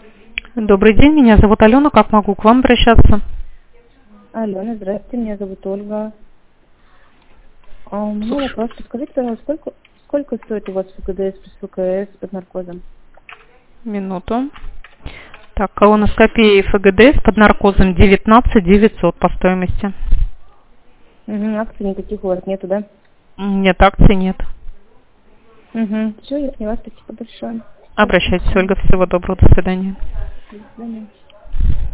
Добрый день, меня зовут Алена. Как могу к вам обращаться? Алена, здравствуйте, меня зовут Ольга. У меня вопрос. Подскажите, пожалуйста, сколько стоит у вас ФГДС плюс ВКС под наркозом? Минуту. Так, колоноскопия и ФГДС под наркозом 19 900 по стоимости. Угу, акций никаких у вас нету, да? Нет, акций нет. Угу, все, я поняла, спасибо большое. Обращайтесь, Ольга. Всего доброго, до свидания. До свидания.